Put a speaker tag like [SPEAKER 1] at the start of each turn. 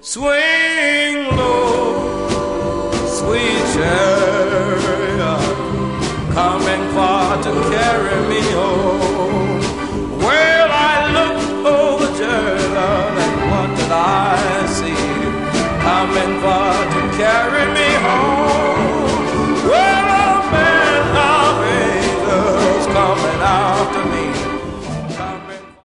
[SPEAKER 1] Swing low, sweet chariot, coming far to carry me home.